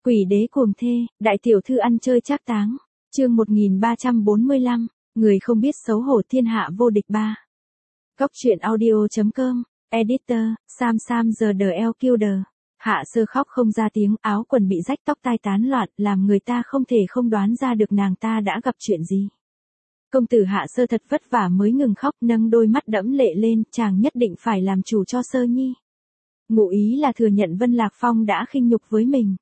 Quỷ đế cuồng thê, đại tiểu thư ăn chơi trác táng. Chương 1345, người không biết xấu hổ thiên hạ vô địch 3. Góc truyện audio.com, editor, Sam the LQD. Hạ Sơ khóc không ra tiếng, áo quần bị rách, tóc tai tán loạn, làm người ta không thể không đoán ra được nàng ta đã gặp chuyện gì. Công tử Hạ Sơ thật vất vả mới ngừng khóc, nâng đôi mắt đẫm lệ lên, chàng nhất định phải làm chủ cho Sơ Nhi. Ngụ ý là thừa nhận Vân Lạc Phong đã khinh nhục với mình.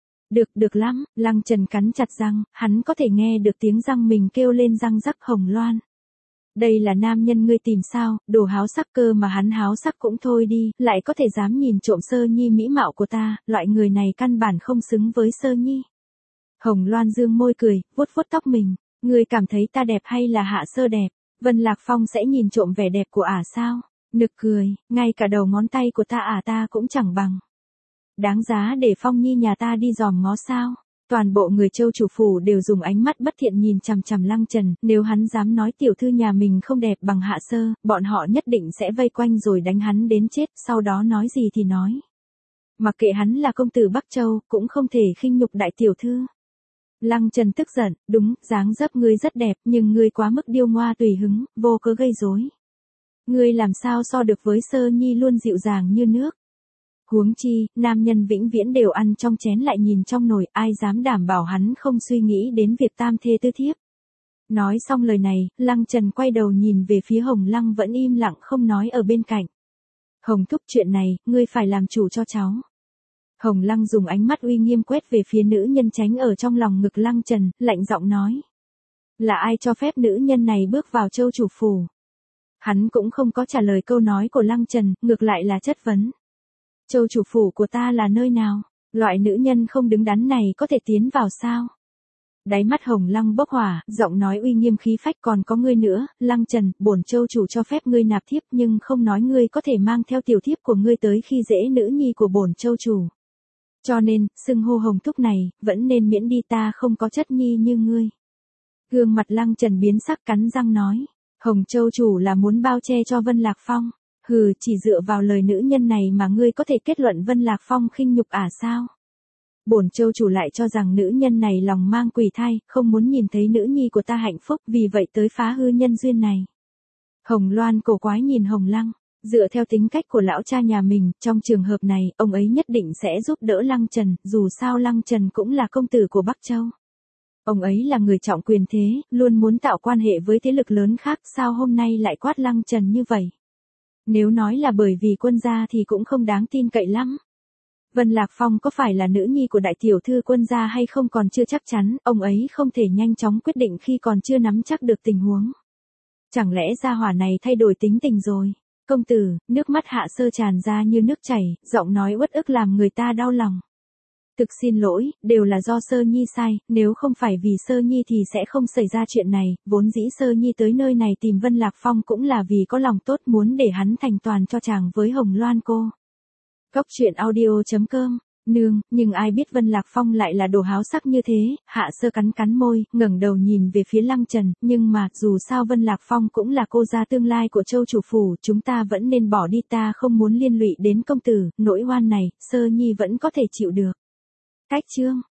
Được lắm, Lăng Trần cắn chặt răng, hắn có thể nghe được tiếng răng mình kêu lên răng rắc. Hồng Loan. Đây là nam nhân ngươi tìm sao, đồ háo sắc cơ mà hắn háo sắc cũng thôi đi, lại có thể dám nhìn trộm Sơ Nhi mỹ mạo của ta, loại người này căn bản không xứng với Sơ Nhi. Hồng Loan dương môi cười, vuốt tóc mình, ngươi cảm thấy ta đẹp hay là Hạ Sơ đẹp, Vân Lạc Phong sẽ nhìn trộm vẻ đẹp của sao? Nực cười, ngay cả đầu ngón tay của ta ta cũng chẳng bằng. Đáng giá để Phong Nhi nhà ta đi dòm ngó sao? Toàn bộ người Châu chủ phủ đều dùng ánh mắt bất thiện nhìn chằm chằm Lăng Trần, nếu hắn dám nói tiểu thư nhà mình không đẹp bằng Hạ Sơ, bọn họ nhất định sẽ vây quanh rồi đánh hắn đến chết, sau đó nói gì thì nói. Mặc kệ hắn là công tử Bắc Châu, cũng không thể khinh nhục đại tiểu thư. Lăng Trần tức giận, đúng, dáng dấp ngươi rất đẹp, nhưng ngươi quá mức điêu ngoa tùy hứng, vô cớ gây rối. Ngươi làm sao so được với Sơ Nhi luôn dịu dàng như nước. Huống chi, nam nhân vĩnh viễn đều ăn trong chén lại nhìn trong nồi, ai dám đảm bảo hắn không suy nghĩ đến việc tam thê tư thiếp. Nói xong lời này, Lăng Trần quay đầu nhìn về phía Hồng Lăng vẫn im lặng không nói ở bên cạnh. Hồng thúc, chuyện này, ngươi phải làm chủ cho cháu. Hồng Lăng dùng ánh mắt uy nghiêm quét về phía nữ nhân tránh ở trong lòng ngực Lăng Trần, lạnh giọng nói. Là ai cho phép nữ nhân này bước vào Châu chủ phủ? Hắn cũng không có trả lời câu nói của Lăng Trần, ngược lại là chất vấn. Châu chủ phủ của ta là nơi nào? Loại nữ nhân không đứng đắn này có thể tiến vào sao? Đáy mắt Hồng Lăng bốc hỏa, giọng nói uy nghiêm khí phách. Còn có ngươi nữa, Lăng Trần, bổn châu chủ cho phép ngươi nạp thiếp nhưng không nói ngươi có thể mang theo tiểu thiếp của ngươi tới khi dễ nữ nhi của bổn châu chủ. Cho nên, xưng hô Hồng thúc này, vẫn nên miễn đi, ta không có chất nhi như ngươi. Gương mặt Lăng Trần biến sắc, cắn răng nói. Hồng châu chủ là muốn bao che cho Vân Lạc Phong. Hừ, chỉ dựa vào lời nữ nhân này mà ngươi có thể kết luận Vân Lạc Phong khinh nhục sao? Bổn châu chủ lại cho rằng nữ nhân này lòng mang quỷ thai, không muốn nhìn thấy nữ nhi của ta hạnh phúc, vì vậy tới phá hư nhân duyên này. Hồng Loan cổ quái nhìn Hồng Lăng, dựa theo tính cách của lão cha nhà mình, trong trường hợp này, ông ấy nhất định sẽ giúp đỡ Lăng Trần, dù sao Lăng Trần cũng là công tử của Bắc Châu. Ông ấy là người trọng quyền thế, luôn muốn tạo quan hệ với thế lực lớn khác, sao hôm nay lại quát Lăng Trần như vậy? Nếu nói là bởi vì quân gia thì cũng không đáng tin cậy lắm. Vân Lạc Phong có phải là nữ nhi của đại tiểu thư quân gia hay không còn chưa chắc chắn, ông ấy không thể nhanh chóng quyết định khi còn chưa nắm chắc được tình huống. Chẳng lẽ gia hỏa này thay đổi tính tình rồi? Công tử, nước mắt Hạ Sơ tràn ra như nước chảy, giọng nói uất ức làm người ta đau lòng. Thực xin lỗi, đều là do Sơ Nhi sai, nếu không phải vì Sơ Nhi thì sẽ không xảy ra chuyện này, vốn dĩ Sơ Nhi tới nơi này tìm Vân Lạc Phong cũng là vì có lòng tốt muốn để hắn thành toàn cho chàng với Hồng Loan cô. Góc truyện audio.com, nương, nhưng ai biết Vân Lạc Phong lại là đồ háo sắc như thế. Hạ Sơ cắn môi, ngẩng đầu nhìn về phía Lăng Trần, nhưng mà, dù sao Vân Lạc Phong cũng là cô gia tương lai của Châu chủ phủ, chúng ta vẫn nên bỏ đi, ta không muốn liên lụy đến công tử, nỗi oan này, Sơ Nhi vẫn có thể chịu được. Cách chương